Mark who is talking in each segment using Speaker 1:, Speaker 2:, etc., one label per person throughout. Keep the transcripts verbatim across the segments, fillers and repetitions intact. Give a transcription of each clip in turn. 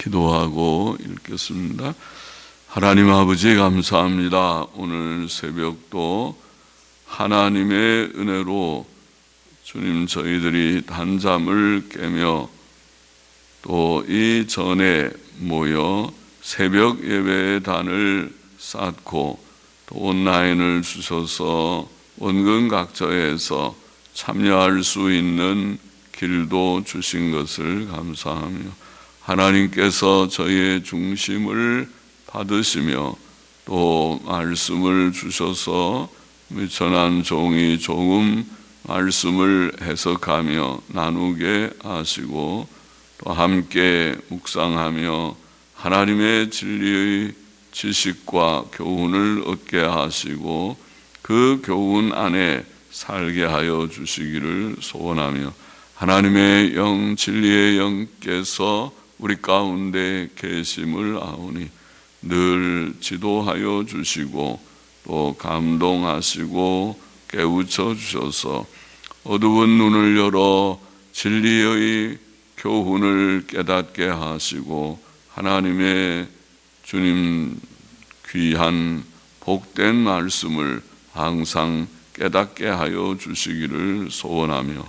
Speaker 1: 기도하고 읽겠습니다. 하나님 아버지 감사합니다. 오늘 새벽도 하나님의 은혜로 주님 저희들이 단잠을 깨며 또 이 전에 모여 새벽 예배의 단을 쌓고 또 온라인을 주셔서 원근 각처에서 참여할 수 있는 길도 주신 것을 감사하며 하나님께서 저희의 중심을 받으시며 또 말씀을 주셔서 전한 종이 조금 말씀을 해석하며 나누게 하시고 또 함께 묵상하며 하나님의 진리의 지식과 교훈을 얻게 하시고 그 교훈 안에 살게 하여 주시기를 소원하며 하나님의 영 진리의 영께서 우리 가운데 계심을 아오니 늘 지도하여 주시고 또 감동하시고 깨우쳐 주셔서 어두운 눈을 열어 진리의 교훈을 깨닫게 하시고 하나님의 주님 귀한 복된 말씀을 항상 깨닫게 하여 주시기를 소원하며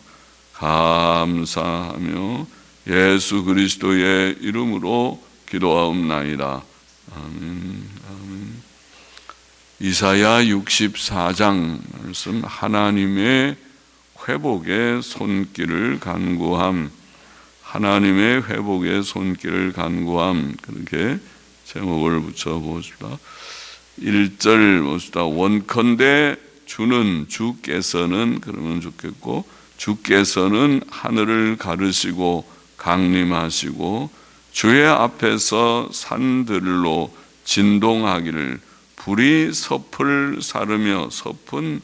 Speaker 1: 감사하며 예수 그리스도의 이름으로 기도하옵나이다. 아멘. 아멘. 이사야 육십사 장 말씀, 하나님의 회복의 손길을 간구함, 하나님의 회복의 손길을 간구함, 그렇게 제목을 붙여봅시다. 일 절 봅시다. 원컨대 주는 주께서는 그러면 좋겠고, 주께서는 하늘을 가르시고 강림하시고 주의 앞에서 산들로 진동하기를, 불이 섭을 사르며, 섭은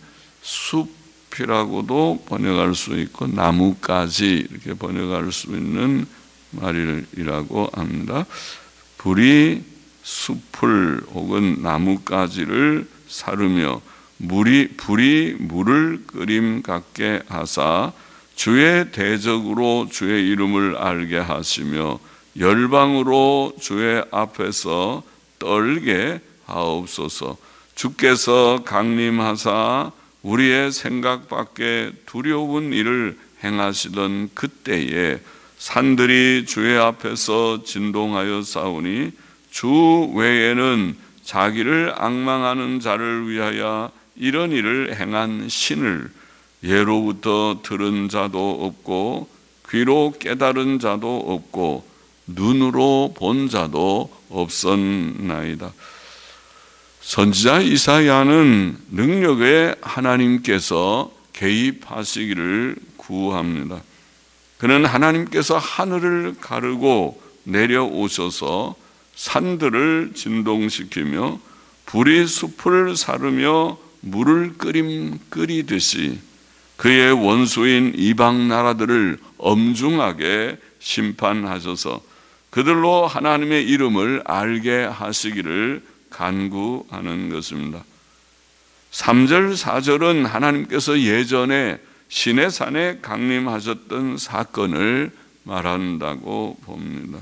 Speaker 1: 숲이라고도 번역할 수 있고 나무까지 이렇게 번역할 수 있는 말이라고 합니다. 불이 숲을 혹은 나무가지를 사르며 물이 불이 물을 끓임 같게 하사 주의 대적으로 주의 이름을 알게 하시며 열방으로 주의 앞에서 떨게 하옵소서. 주께서 강림하사 우리의 생각 밖에 두려운 일을 행하시던 그때에 산들이 주의 앞에서 진동하여 싸우니 주 외에는 자기를 앙망하는 자를 위하여 이런 일을 행한 신을 예로부터 들은 자도 없고 귀로 깨달은 자도 없고 눈으로 본 자도 없었나이다. 선지자 이사야는 능력의 하나님께서 개입하시기를 구합니다. 그는 하나님께서 하늘을 가르고 내려오셔서 산들을 진동시키며 불이 숲을 사르며 물을 끓임 끓이듯이 그의 원수인 이방 나라들을 엄중하게 심판하셔서 그들로 하나님의 이름을 알게 하시기를 간구하는 것입니다. 삼 절 사 절은 하나님께서 예전에 시내산에 강림하셨던 사건을 말한다고 봅니다.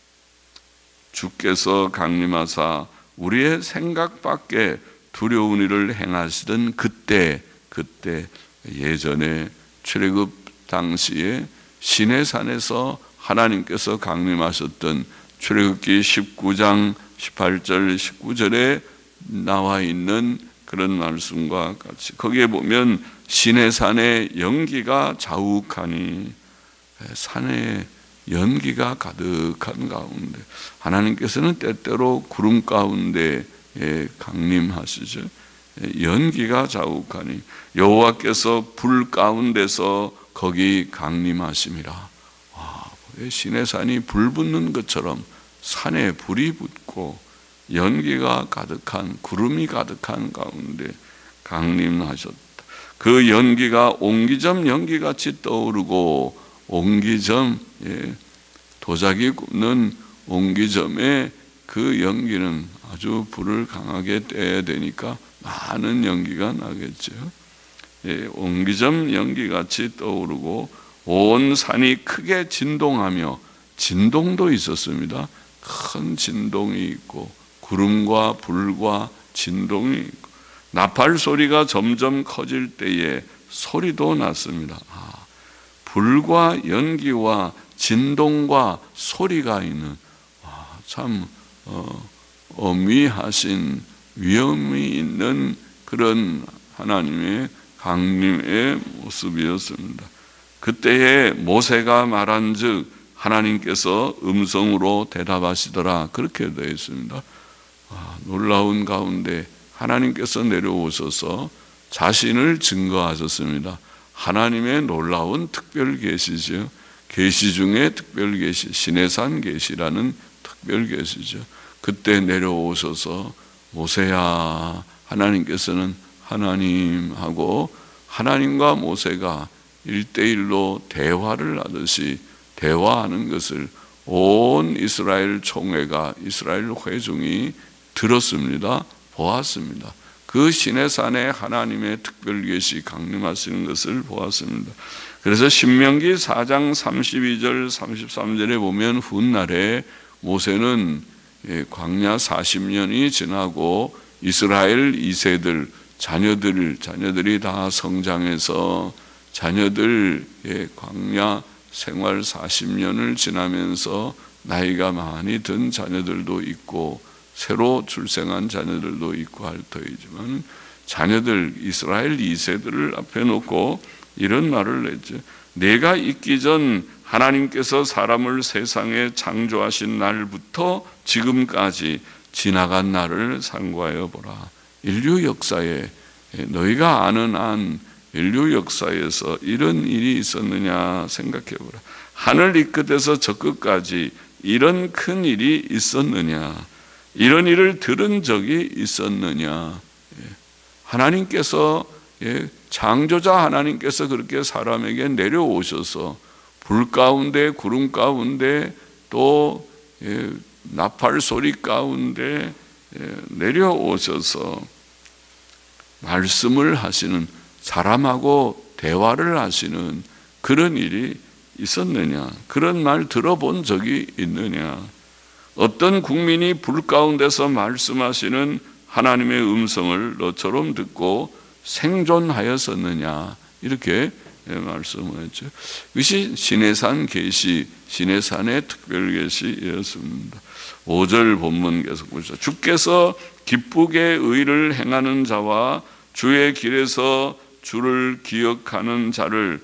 Speaker 1: 주께서 강림하사 우리의 생각 밖에 두려운 일을 행하시던 그때 그때 예전에 출애굽 당시에 시내산에서 하나님께서 강림하셨던 출애굽기 십구 장 십팔 절 십구 절에 나와 있는 그런 말씀과 같이 거기에 보면 시내산의 연기가 자욱하니, 산에 연기가 가득한 가운데 하나님께서는 때때로 구름 가운데 강림하시죠. 연기가 자욱하니 여호와께서 불 가운데서 거기 강림하심이라. 와, 시내산이 불 붙는 것처럼 산에 불이 붙고 연기가 가득한, 구름이 가득한 가운데 강림하셨다. 그 연기가 옹기점 연기같이 떠오르고, 옹기점, 예, 도자기 굽는 옹기점에 그 연기는 아주 불을 강하게 떼야 되니까 많은 연기가 나겠죠. 예, 옹기점 연기같이 떠오르고 온 산이 크게 진동하며, 진동도 있었습니다. 큰 진동이 있고 구름과 불과 진동이 있고 나팔 소리가 점점 커질 때에 소리도 났습니다. 아, 불과 연기와 진동과 소리가 있는 아, 참 어, 어미하신 위험이 있는 그런 하나님의 강림의 모습이었습니다. 그때에 모세가 말한즉 하나님께서 음성으로 대답하시더라 그렇게 되어 있습니다. 아, 놀라운 가운데 하나님께서 내려오셔서 자신을 증거하셨습니다. 하나님의 놀라운 특별 계시죠. 계시 중에 특별 계시, 시내산 계시라는 특별 계시죠. 그때 내려오셔서 모세야, 하나님께서는 하나님하고 하나님과 모세가 일대일로 대화를 하듯이 대화하는 것을 온 이스라엘 총회가, 이스라엘 회중이 들었습니다. 보았습니다. 그 시내산에 하나님의 특별 계시 강림하시는 것을 보았습니다. 그래서 신명기 사 장 삼십이 절 삼십삼 절에 보면 훗날에 모세는 광야 사십 년이 지나고 이스라엘 이 세들 자녀들 자녀들이 다 성장해서 자녀들의 광야 생활 사십 년을 지나면서 나이가 많이 든 자녀들도 있고 새로 출생한 자녀들도 있고 할 터이지만 자녀들 이스라엘 이 세들을 앞에 놓고 이런 말을 했죠. 내가 있기 전 하나님께서 사람을 세상에 창조하신 날부터 지금까지 지나간 날을 상고하여 보라. 인류 역사에 너희가 아는 한 인류 역사에서 이런 일이 있었느냐 생각해 보라. 하늘 이 끝에서 저 끝까지 이런 큰 일이 있었느냐, 이런 일을 들은 적이 있었느냐. 하나님께서 창조자 하나님께서 그렇게 사람에게 내려오셔서 불 가운데 구름 가운데 또 나팔 소리 가운데 내려오셔서 말씀을 하시는, 사람하고 대화를 하시는 그런 일이 있었느냐, 그런 말 들어본 적이 있느냐, 어떤 국민이 불 가운데서 말씀하시는 하나님의 음성을 너처럼 듣고 생존하였었느냐, 이렇게 말씀을 했죠. 이것이 시내산 계시, 시내산의 특별 계시였습니다. 오 절 본문 계속 보시죠. 주께서 기쁘게 의를 행하는 자와 주의 길에서 주를 기억하는 자를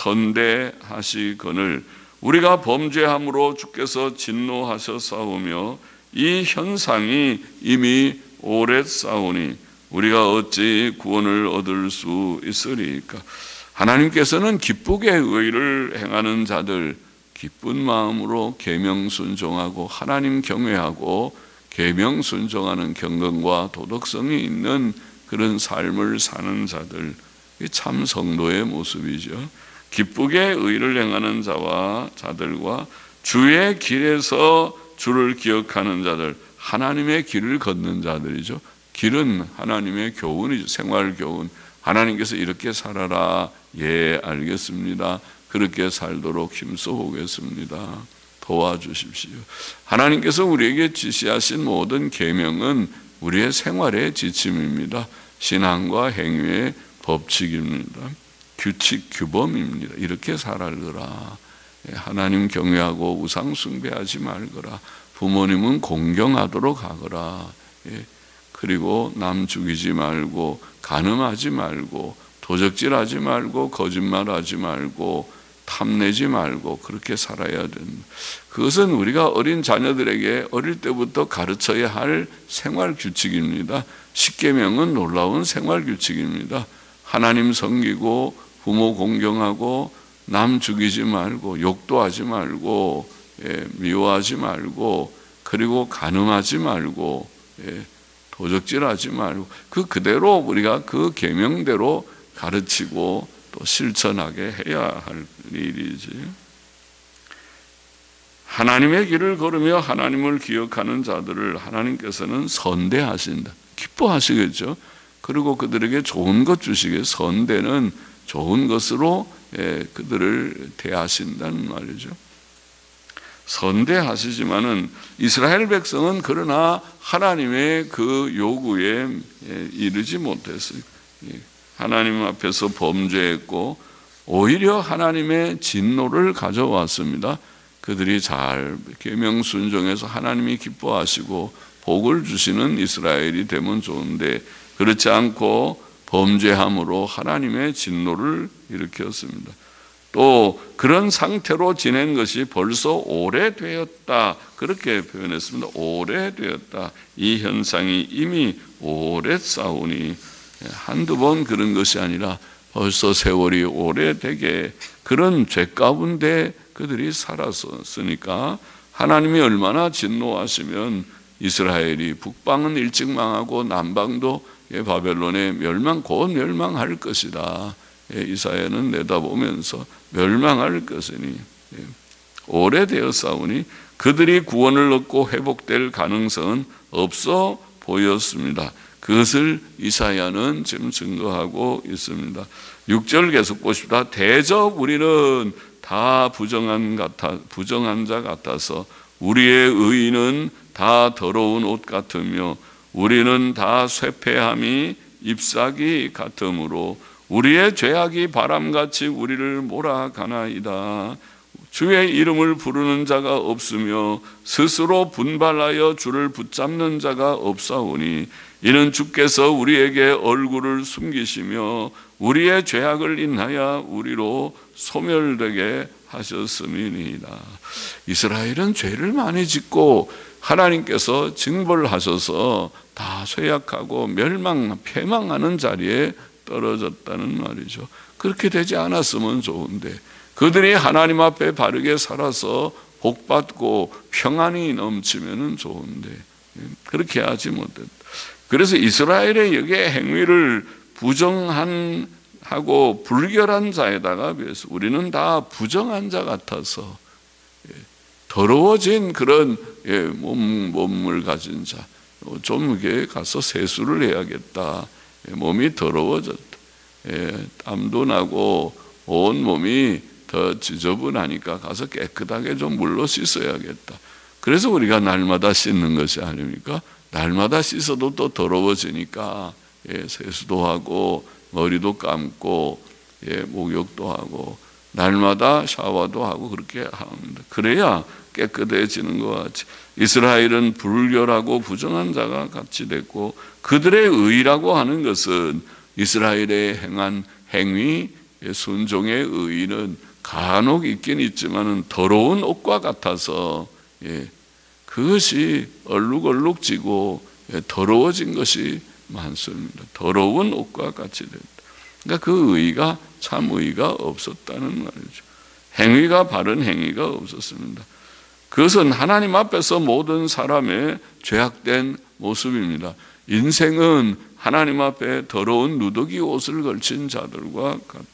Speaker 1: 선대하시거늘 우리가 범죄함으로 주께서 진노하셨사오며 이 현상이 이미 오래 싸우니 우리가 어찌 구원을 얻을 수 있으리까. 하나님께서는 기쁘게 의를 행하는 자들, 기쁜 마음으로 계명 순종하고 하나님 경외하고 계명 순종하는 경건과 도덕성이 있는 그런 삶을 사는 자들, 참 성도의 모습이죠. 기쁘게 의를 행하는 자와 자들과 주의 길에서 주를 기억하는 자들, 하나님의 길을 걷는 자들이죠. 길은 하나님의 교훈이죠. 생활 교훈. 하나님께서 이렇게 살아라. 예, 알겠습니다. 그렇게 살도록 힘써 보겠습니다. 도와주십시오. 하나님께서 우리에게 지시하신 모든 계명은 우리의 생활의 지침입니다. 신앙과 행위의 법칙입니다. 규칙, 규범입니다. 이렇게 살아라. 하나님 경외하고 우상 숭배하지 말거라. 부모님은 공경하도록 하거라. 그리고 남 죽이지 말고 간음하지 말고 도적질하지 말고 거짓말하지 말고 탐내지 말고 그렇게 살아야 됩니다. 그것은 우리가 어린 자녀들에게 어릴 때부터 가르쳐야 할 생활 규칙입니다. 십계명은 놀라운 생활 규칙입니다. 하나님 섬기고 부모 공경하고 남 죽이지 말고 욕도 하지 말고 예, 미워하지 말고 그리고 간음하지 말고 예, 도적질하지 말고 그 그대로 우리가 그 계명대로 가르치고 또 실천하게 해야 할 일이지. 하나님의 길을 걸으며 하나님을 기억하는 자들을 하나님께서는 선대하신다. 기뻐하시겠죠. 그리고 그들에게 좋은 것 주시게, 선대는 좋은 것으로 그들을 대하신다는 말이죠. 선대하시지만은 이스라엘 백성은 그러나 하나님의 그 요구에 이르지 못했어요. 하나님 앞에서 범죄했고 오히려 하나님의 진노를 가져왔습니다. 그들이 잘 계명 순종해서 하나님이 기뻐하시고 복을 주시는 이스라엘이 되면 좋은데 그렇지 않고 범죄함으로 하나님의 진노를 일으켰습니다. 또 그런 상태로 지낸 것이 벌써 오래되었다 그렇게 표현했습니다. 오래되었다. 이 현상이 이미 오래싸우니 한두 번 그런 것이 아니라 벌써 세월이 오래되게 그런 죄 가운데 그들이 살았으니까 하나님이 얼마나 진노하시면 이스라엘이 북방은 일찍 망하고 남방도 바벨론에 멸망 곧 멸망할 것이다. 이사야는 내다보면서 멸망할 것이니 오래되었사오니 그들이 구원을 얻고 회복될 가능성은 없어 보였습니다. 그것을 이사야는 지금 증거하고 있습니다. 육 절 계속 보십시다. 대적 우리는 다 부정한 같아 부정한 자 같아서 우리의 의인은 다 더러운 옷 같으며 우리는 다 쇠폐함이 잎사귀 같으므로 우리의 죄악이 바람같이 우리를 몰아가나이다. 주의 이름을 부르는 자가 없으며 스스로 분발하여 주를 붙잡는 자가 없사오니 이는 주께서 우리에게 얼굴을 숨기시며 우리의 죄악을 인하여 우리로 소멸되게 하셨음이니이다. 이스라엘은 죄를 많이 짓고 하나님께서 징벌을 하셔서 다 쇠약하고 멸망, 패망하는 자리에 떨어졌다는 말이죠. 그렇게 되지 않았으면 좋은데 그들이 하나님 앞에 바르게 살아서 복받고 평안이 넘치면 좋은데 그렇게 하지 못했다. 그래서 이스라엘의 여기에 행위를 부정한 하고 불결한 자에다가 비해서 우리는 다 부정한 자 같아서 더러워진 그런 몸, 몸을 가진 자, 좀 이렇게 가서 세수를 해야겠다. 몸이 더러워졌다. 땀도 나고 온 몸이 더 지저분하니까 가서 깨끗하게 좀 물로 씻어야겠다. 그래서 우리가 날마다 씻는 것이 아닙니까? 날마다 씻어도 또 더러워지니까 예, 세수도 하고 머리도 감고 예, 목욕도 하고 날마다 샤워도 하고 그렇게 합니다. 그래야 깨끗해지는 것 같이 이스라엘은 불결하고 부정한 자가 같이 됐고 그들의 의라고 하는 것은 이스라엘의 행한 행위 순종의 의는 간혹 있긴 있지만 더러운 옷과 같아서 예, 그것이 얼룩얼룩지고 예, 더러워진 것이 많습니다. 더러운 옷과 같이 됐다. 그러니까 그 의가 참 의가 없었다는 말이죠. 행위가 바른 행위가 없었습니다. 그것은 하나님 앞에서 모든 사람의 죄악된 모습입니다. 인생은 하나님 앞에 더러운 누더기 옷을 걸친 자들과 같다.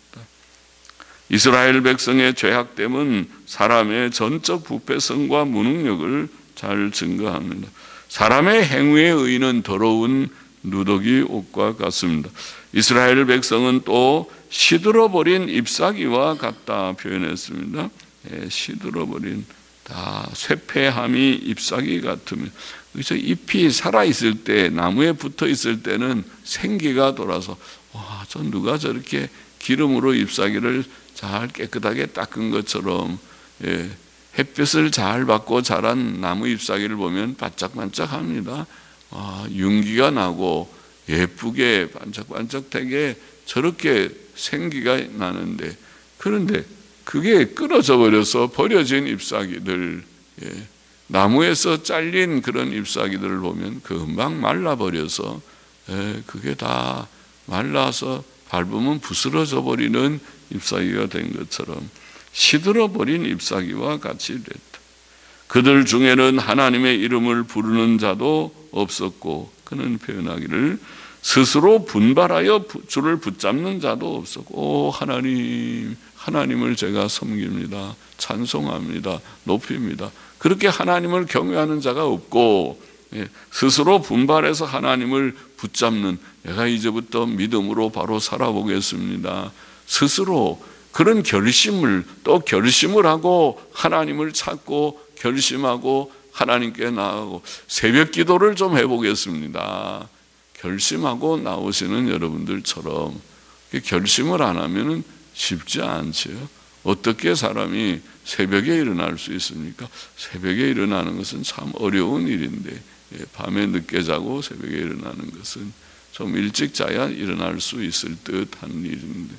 Speaker 1: 이스라엘 백성의 죄악됨은 사람의 전적 부패성과 무능력을 잘 증거합니다. 사람의 행위의 의는 더러운 누더기 옷과 같습니다. 이스라엘 백성은 또 시들어버린 잎사귀와 같다 표현했습니다. 예, 시들어버린 다 쇠폐함이 잎사귀 같으며 그래서 잎이 살아있을 때 나무에 붙어있을 때는 생기가 돌아서 와, 저 누가 저렇게 기름으로 잎사귀를 잘 깨끗하게 닦은 것처럼 예, 햇볕을 잘 받고 자란 나무 잎사귀를 보면 반짝반짝합니다. 아, 윤기가 나고 예쁘게 반짝반짝되게 저렇게 생기가 나는데 그런데 그게 끊어져 버려서 버려진 잎사귀들 예, 나무에서 잘린 그런 잎사귀들을 보면 금방 말라버려서 예, 그게 다 말라서 밟으면 부스러져 버리는 잎사귀가 된 것처럼 시들어버린 잎사귀와 같이 됐다. 그들 중에는 하나님의 이름을 부르는 자도 없었고 그는 표현하기를 스스로 분발하여 주를 붙잡는 자도 없었고 오 하나님, 하나님을 제가 섬깁니다. 찬송합니다. 높입니다. 그렇게 하나님을 경외하는 자가 없고 스스로 분발해서 하나님을 붙잡는 내가 이제부터 믿음으로 바로 살아보겠습니다. 스스로 그런 결심을 또 결심을 하고 하나님을 찾고 결심하고 하나님께 나아가고 새벽 기도를 좀 해보겠습니다. 결심하고 나오시는 여러분들처럼 결심을 안 하면은 쉽지 않죠. 어떻게 사람이 새벽에 일어날 수 있습니까? 새벽에 일어나는 것은 참 어려운 일인데, 밤에 늦게 자고 새벽에 일어나는 것은 좀 일찍 자야 일어날 수 있을 듯한 일인데,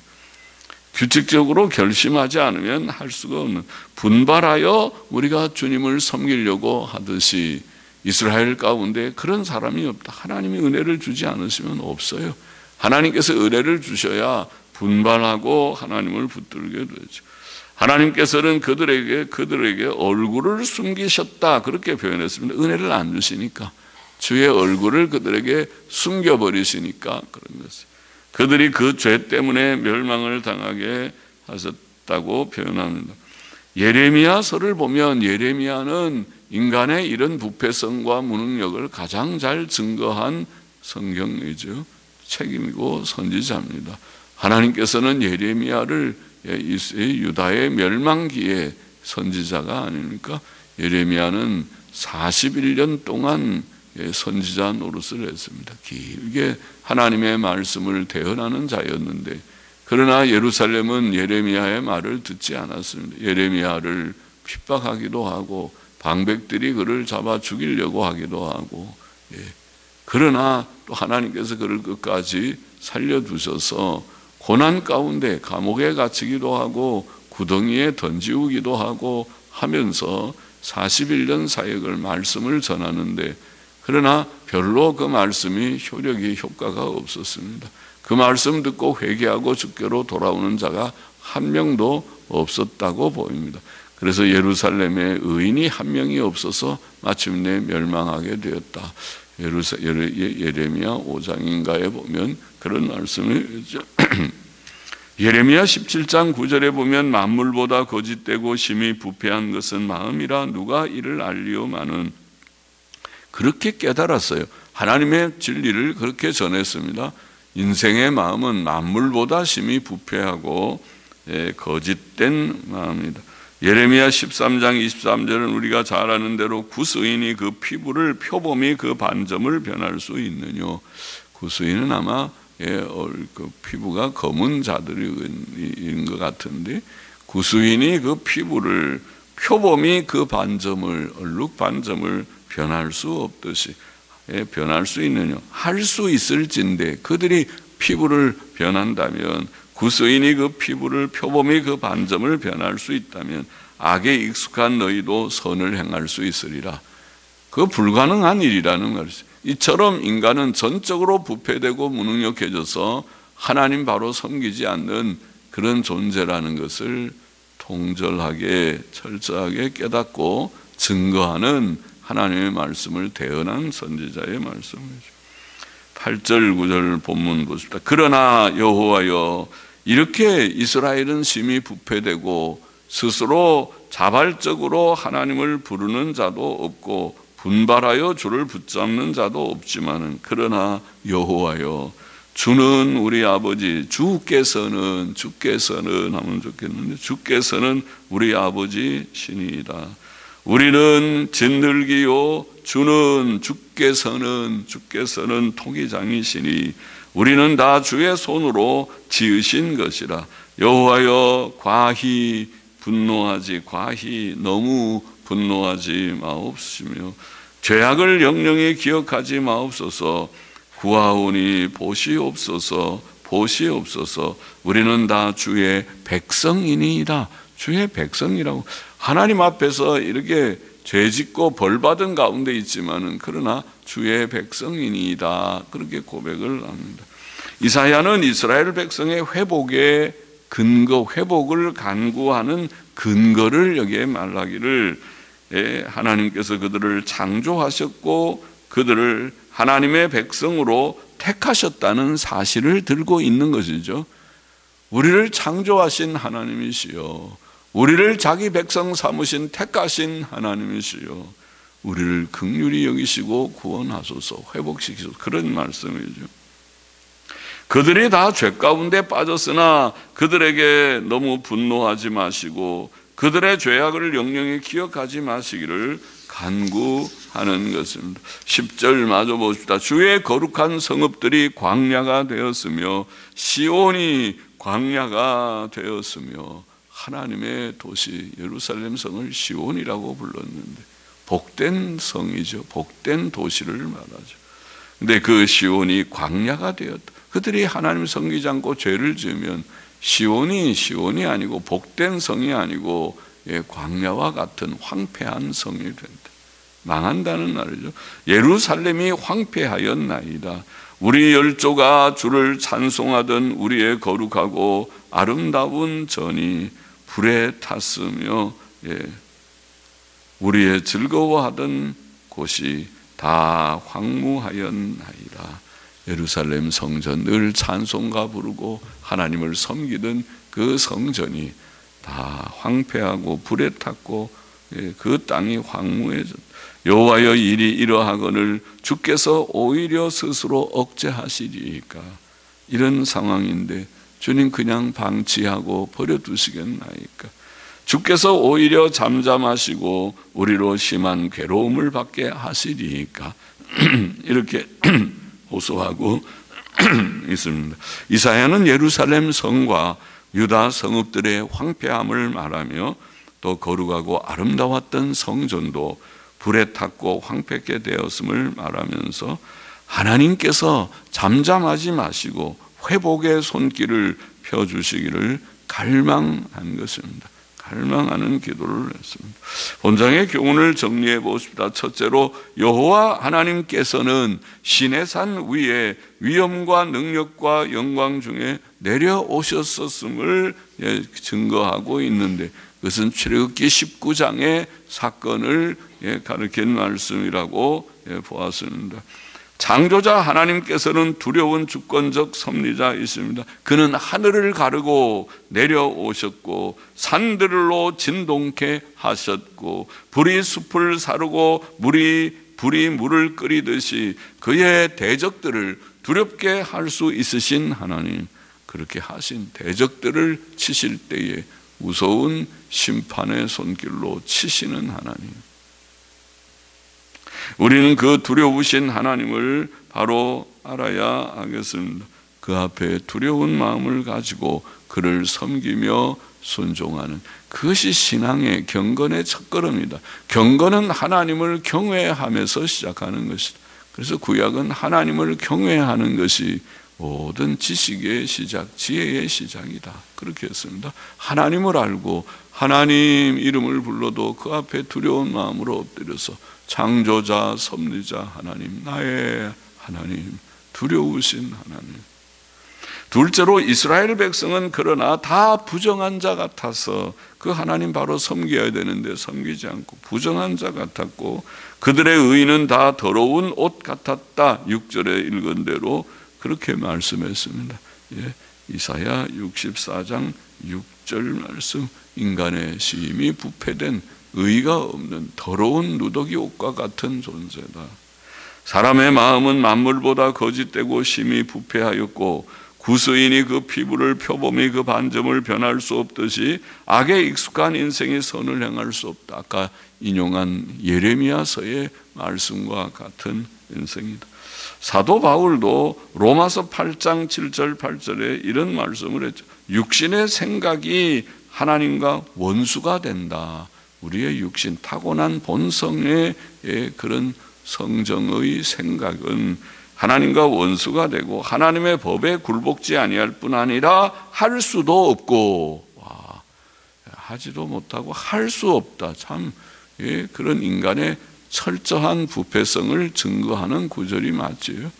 Speaker 1: 규칙적으로 결심하지 않으면 할 수가 없는, 분발하여 우리가 주님을 섬기려고 하듯이 이스라엘 가운데 그런 사람이 없다. 하나님이 은혜를 주지 않으시면 없어요. 하나님께서 은혜를 주셔야 분발하고 하나님을 붙들게 되죠. 하나님께서는 그들에게 그들에게 얼굴을 숨기셨다 그렇게 표현했습니다. 은혜를 안 주시니까, 주의 얼굴을 그들에게 숨겨버리시니까 그런 것이, 그들이 그 죄 때문에 멸망을 당하게 하셨다고 표현합니다. 예레미야서를 보면 예레미야는 인간의 이런 부패성과 무능력을 가장 잘 증거한 성경이죠. 책임이고 선지자입니다. 하나님께서는 예레미야를 유다의 멸망기의 선지자가 아닙니까? 예레미야는 사십일 년 동안 선지자 노릇을 했습니다. 길게 하나님의 말씀을 대언하는 자였는데, 그러나 예루살렘은 예레미야의 말을 듣지 않았습니다. 예레미야를 핍박하기도 하고 방백들이 그를 잡아 죽이려고 하기도 하고, 예. 그러나 또 하나님께서 그를 끝까지 살려두셔서 고난 가운데 감옥에 갇히기도 하고 구덩이에 던지우기도 하고 하면서 사십일 년 사역을 말씀을 전하는데, 그러나 별로 그 말씀이 효력이 효과가 없었습니다. 그 말씀 듣고 회개하고 주께로 돌아오는 자가 한 명도 없었다고 보입니다. 그래서 예루살렘에 의인이 한 명이 없어서 마침내 멸망하게 되었다. 예루사, 예레미야 오 장인가에 보면 그런 말씀을 있죠. 예레미야 십칠 장 구 절에 보면 만물보다 거짓되고 심히 부패한 것은 마음이라 누가 이를 알리오마는, 그렇게 깨달았어요. 하나님의 진리를 그렇게 전했습니다. 인생의 마음은 만물보다 심히 부패하고 거짓된 마음이다. 예레미야 십삼 장 이십삼 절은 우리가 잘 아는 대로 구스인이 그 피부를 표범이 그 반점을 변할 수 있느뇨. 구스인은 아마 그 피부가 검은 자들인 것 같은데, 구스인이 그 피부를 표범이 그 반점을 얼룩 반점을 변할 수 없듯이 변할 수 있느냐. 할 수 있을진데 그들이 피부를 변한다면, 구스인이 그 피부를 표범이 그 반점을 변할 수 있다면 악에 익숙한 너희도 선을 행할 수 있으리라. 그 불가능한 일이라는 것이죠. 이처럼 인간은 전적으로 부패되고 무능력해져서 하나님 바로 섬기지 않는 그런 존재라는 것을 통절하게 철저하게 깨닫고 증거하는 하나님의 말씀을 대언한 선지자의 말씀이죠. 팔 절 구 절 본문 보십시다. 그러나 여호와여, 이렇게 이스라엘은 심히 부패되고 스스로 자발적으로 하나님을 부르는 자도 없고 분발하여 주를 붙잡는 자도 없지만은, 그러나 여호와여, 주는 우리 아버지, 주께서는 주께서는 하면 좋겠는데, 주께서는 우리 아버지 신이다. 우리는 진들기요, 주는 주께서는 주께서는 토기장이시니 우리는 다 주의 손으로 지으신 것이라. 여호와여, 과히 분노하지 과히 너무 분노하지 마옵시며 죄악을 영영히 기억하지 마옵소서. 구하오니 보시옵소서, 보시옵소서. 우리는 다 주의 백성이니이다. 주의 백성이라고, 하나님 앞에서 이렇게 죄짓고 벌받은 가운데 있지만은 그러나 주의 백성이니이다, 그렇게 고백을 합니다. 이사야는 이스라엘 백성의 회복의 근거, 회복을 간구하는 근거를 여기에 말하기를, 하나님께서 그들을 창조하셨고 그들을 하나님의 백성으로 택하셨다는 사실을 들고 있는 것이죠. 우리를 창조하신 하나님이시여, 우리를 자기 백성 삼으신 택하신 하나님이시여, 우리를 긍휼히 여기시고 구원하소서, 회복시키소서, 그런 말씀이죠. 그들이 다 죄 가운데 빠졌으나 그들에게 너무 분노하지 마시고 그들의 죄악을 영영히 기억하지 마시기를 간구하는 것입니다. 십 절 마저 봅시다. 주의 거룩한 성읍들이 광야가 되었으며 시온이 광야가 되었으며, 하나님의 도시 예루살렘 성을 시온이라고 불렀는데 복된 성이죠. 복된 도시를 말하죠. 근데 그 시온이 광야가 되었다. 그들이 하나님 섬기지 않고 죄를 지으면 시온이 시온이 아니고 복된 성이 아니고 광야와 같은 황폐한 성이 된다. 망한다는 말이죠. 예루살렘이 황폐하였나이다. 우리 열조가 주를 찬송하던 우리의 거룩하고 아름다운 전이 불에 탔으며, 예, 우리의 즐거워하던 곳이 다 황무하였나이다. 예루살렘 성전, 늘 찬송가 부르고 하나님을 섬기던 그 성전이 다 황폐하고 불에 탔고, 예, 그 땅이 황무해졌다. 여호와여 일이 이러하거늘 주께서 오히려 스스로 억제하시리이까. 이런 상황인데 주님 그냥 방치하고 버려두시겠나이까. 주께서 오히려 잠잠하시고 우리로 심한 괴로움을 받게 하시리이까. 이렇게 호소하고 있습니다. 이사야는 예루살렘 성과 유다 성읍들의 황폐함을 말하며 또 거룩하고 아름다웠던 성전도 불에 탔고 황폐케 되었음을 말하면서 하나님께서 잠잠하지 마시고 회복의 손길을 펴주시기를 갈망한 것입니다. 갈망하는 기도를 했습니다. 본장의 교훈을 정리해 보십시다. 첫째로, 여호와 하나님께서는 시내산 위에 위엄과 능력과 영광 중에 내려오셨었음을 증거하고 있는데, 그것은 출애굽기 십구 장의 사건을 가르친 말씀이라고 보았습니다. 창조자 하나님께서는 두려운 주권적 섭리자이십니다. 그는 하늘을 가르고 내려오셨고 산들로 진동케 하셨고 불이 숲을 사르고 물이 불이 물을 끓이듯이 그의 대적들을 두렵게 할 수 있으신 하나님, 그렇게 하신 대적들을 치실 때에 무서운 심판의 손길로 치시는 하나님, 우리는 그 두려우신 하나님을 바로 알아야 하겠습니다. 그 앞에 두려운 마음을 가지고 그를 섬기며 순종하는, 그것이 신앙의 경건의 첫걸음이다. 경건은 하나님을 경외하면서 시작하는 것이다. 그래서 구약은 하나님을 경외하는 것이 모든 지식의 시작, 지혜의 시작이다, 그렇게 했습니다. 하나님을 알고 하나님 이름을 불러도 그 앞에 두려운 마음으로 엎드려서 창조자, 섭리자 하나님, 나의 하나님, 두려우신 하나님. 둘째로, 이스라엘 백성은 그러나 다 부정한 자 같아서 그 하나님 바로 섬겨야 되는데 섬기지 않고 부정한 자 같았고, 그들의 의는 다 더러운 옷 같았다. 육 절에 읽은 대로 그렇게 말씀했습니다. 예, 이사야 육십사 장 육 절 말씀, 인간의 심히 부패된 의가 없는 더러운 누더기 옷과 같은 존재다. 사람의 마음은 만물보다 거짓되고 심히 부패하였고 구스인이 그 피부를 표범이 그 반점을 변할 수 없듯이 악에 익숙한 인생이 선을 행할 수 없다. 아까 인용한 예레미야서의 말씀과 같은 인생이다. 사도 바울도 로마서 팔 장 칠 절 팔 절에 이런 말씀을 했죠. 육신의 생각이 하나님과 원수가 된다. 우리의 육신, 타고난 본성의 그런 성정의 생각은 하나님과 원수가 되고 하나님의 법에 굴복지 아니할 뿐 아니라 할 수도 없고, 와, 하지도 못하고 할 수 없다. 참, 예, 그런 인간의 철저한 부패성을 증거하는 구절이 맞지요.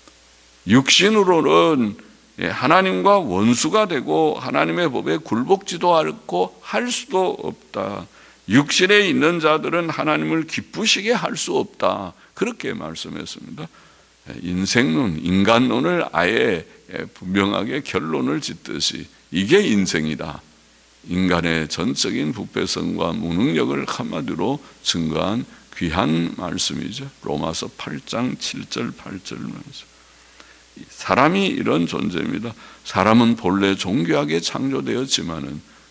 Speaker 1: 육신으로는 하나님과 원수가 되고 하나님의 법에 굴복지도 않고 할 수도 없다. 육신에 있는 자들은 하나님을 기쁘시게 할 수 없다. 그렇게 말씀했습니다. 인생론, 인간론을 아예 분명하게 결론을 짓듯이 이게 인생이다. 인간의 전적인 부패성과 무능력을 한마디로 증거한 귀한 말씀이죠. 로마서 팔 장 칠 절 팔 절 말씀. 사람이 이런 존재입니다. 사람은 본래 존귀하게 창조되었지만은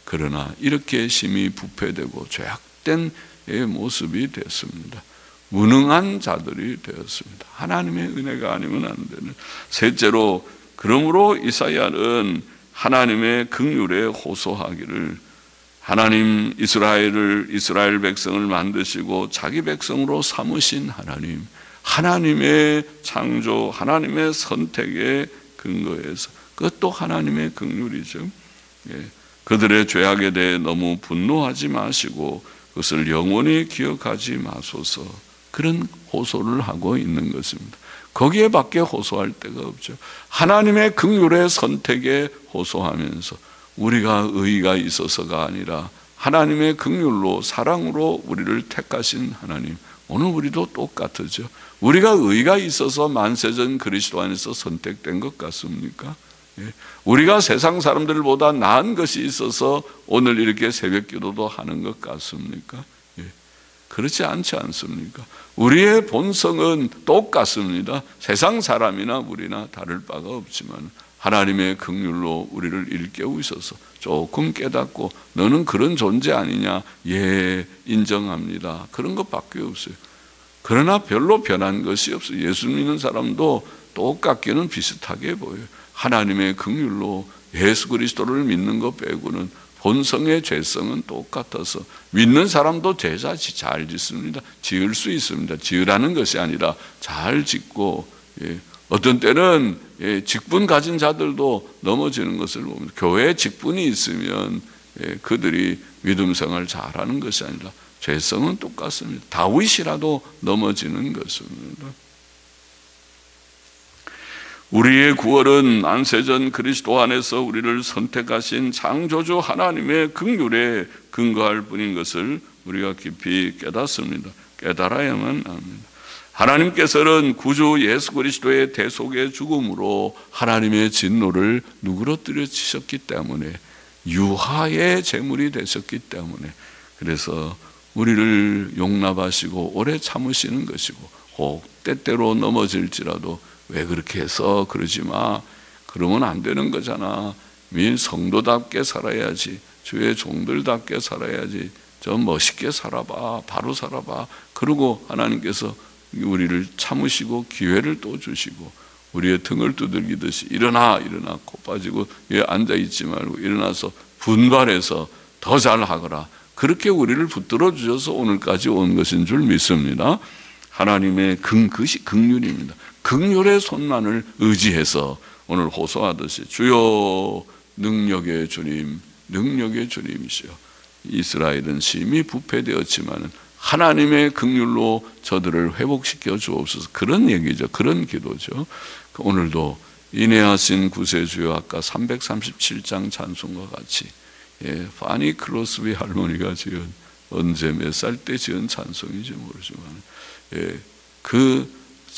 Speaker 1: 그러나 이렇게 심히 부패되고 죄악된 모습이 됐습니다. 무능한 자들이 되었습니다. 하나님의 은혜가 아니면 안 되는. 셋째로, 그러므로 이사야는 하나님의 긍휼에 호소하기를, 하나님 이스라엘을 이스라엘 백성을 만드시고 자기 백성으로 삼으신 하나님, 하나님의 창조, 하나님의 선택의 근거에서, 그것도 하나님의 긍휼이죠. 예. 그들의 죄악에 대해 너무 분노하지 마시고 그것을 영원히 기억하지 마소서, 그런 호소를 하고 있는 것입니다. 거기에 밖에 호소할 데가 없죠. 하나님의 긍휼의 선택에 호소하면서 우리가 의의가 있어서가 아니라 하나님의 긍휼로 사랑으로 우리를 택하신 하나님, 오늘 우리도 똑같으죠. 우리가 의의가 있어서 만세전 그리스도 안에서 선택된 것 같습니까? 예. 우리가 세상 사람들보다 나은 것이 있어서 오늘 이렇게 새벽 기도도 하는 것 같습니까? 예. 그렇지 않지 않습니까? 우리의 본성은 똑같습니다. 세상 사람이나 우리나 다를 바가 없지만 하나님의 긍휼로 우리를 일깨우셔서 조금 깨닫고 너는 그런 존재 아니냐, 예, 인정합니다. 그런 것밖에 없어요. 그러나 별로 변한 것이 없어요. 예수 믿는 사람도 똑같기는 비슷하게 보여요. 하나님의 긍휼로 예수 그리스도를 믿는 것 빼고는 본성의 죄성은 똑같아서 믿는 사람도 제자 잘 짓습니다. 지을 수 있습니다. 지으라는 것이 아니라 잘 짓고, 예, 어떤 때는 예, 직분 가진 자들도 넘어지는 것을 봅니다. 교회에 직분이 있으면 예, 그들이 믿음 생활 잘하는 것이 아니라 죄성은 똑같습니다. 다윗이라도 넘어지는 것입니다. 우리의 구원은 안세전 그리스도 안에서 우리를 선택하신 창조주 하나님의 긍휼에 근거할 뿐인 것을 우리가 깊이 깨닫습니다. 깨달아야만 합니다. 하나님께서는 구주 예수 그리스도의 대속의 죽음으로 하나님의 진노를 누그러뜨려 치셨기 때문에, 유하의 제물이 되셨기 때문에, 그래서 우리를 용납하시고 오래 참으시는 것이고, 혹 때때로 넘어질지라도 왜 그렇게 해서 그러지 마, 그러면 안 되는 거잖아, 민 성도답게 살아야지, 주의 종들답게 살아야지, 좀 멋있게 살아봐, 바로 살아봐, 그러고 하나님께서 우리를 참으시고 기회를 또 주시고, 우리의 등을 두들기듯이 일어나 일어나 코 빠지고 예, 앉아있지 말고 일어나서 분발해서 더 잘하거라, 그렇게 우리를 붙들어 주셔서 오늘까지 온 것인 줄 믿습니다. 하나님의 긍, 그것이 긍휼입니다. 긍휼의 손만을 의지해서 오늘 호소하듯이 주여 능력의 주님, 능력의 주님이시여, 이스라엘은 심히 부패되었지만 하나님의 긍휼로 저들을 회복시켜 주옵소서, 그런 얘기죠. 그런 기도죠. 오늘도 인내하신 구세주여, 아까 삼백삼십칠 장 찬송과 같이, 예, 파니 클로스비 할머니가 지은, 언제 몇 살 때 지은 찬송인지 모르지만, 예, 그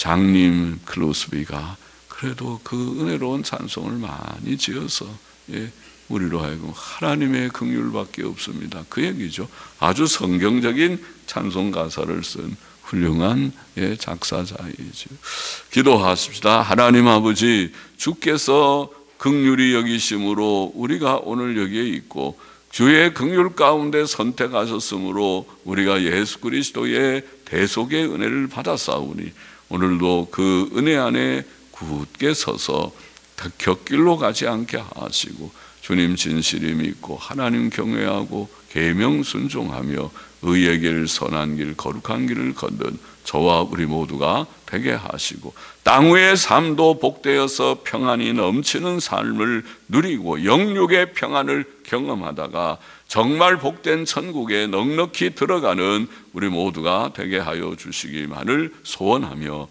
Speaker 1: 장님 클로스비가 그래도 그 은혜로운 찬송을 많이 지어서, 예, 우리로 하여금 하나님의 긍휼밖에 없습니다, 그 얘기죠. 아주 성경적인 찬송 가사를 쓴 훌륭한 예, 작사자이죠. 기도하십시다. 하나님 아버지, 주께서 긍휼히 여기심으로 우리가 오늘 여기에 있고 주의 긍휼 가운데 선택하셨으므로 우리가 예수 그리스도의 대속의 은혜를 받았사오니 오늘도 그 은혜 안에 굳게 서서 곁길로 가지 않게 하시고 주님 진실이 믿고 하나님 경외하고 계명 순종하며 의의 길, 선한 길, 거룩한 길을 걷는 저와 우리 모두가 되게 하시고 땅 위의 삶도 복되어서 평안이 넘치는 삶을 누리고 영육의 평안을 경험하다가 정말 복된 천국에 넉넉히 들어가는 우리 모두가 되게 하여 주시기만을 소원하며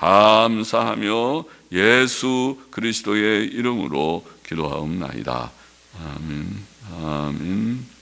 Speaker 1: 감사하며 예수 그리스도의 이름으로 기도하옵나이다. 아멘. 아멘.